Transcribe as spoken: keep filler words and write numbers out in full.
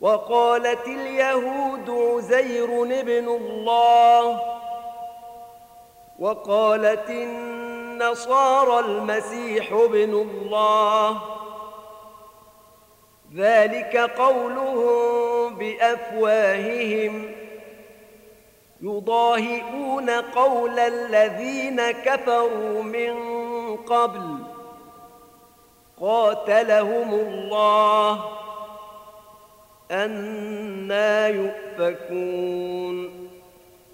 وقالت اليهود عزير ابن الله وقالت النصارى المسيح ابن الله، ذلك قولهم بأفواههم يضاهئون قول الذين كفروا من قبل، قاتلهم الله أنى يؤفكون.